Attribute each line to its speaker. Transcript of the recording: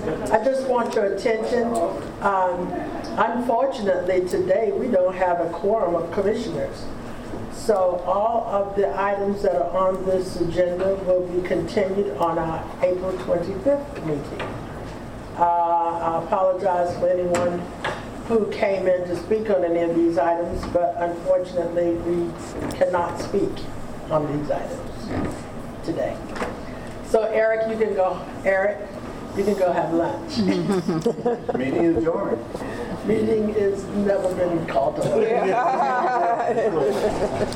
Speaker 1: I just want your attention. Unfortunately, today we don't have a quorum of commissioners. So all of the items that are on this agenda will be continued on our April 25th meeting. I apologize for anyone who came in to speak on any of these items, but unfortunately we cannot speak on these items today. So Eric, you can go have lunch.
Speaker 2: Meeting adjourned.
Speaker 1: Meeting is never been called to order.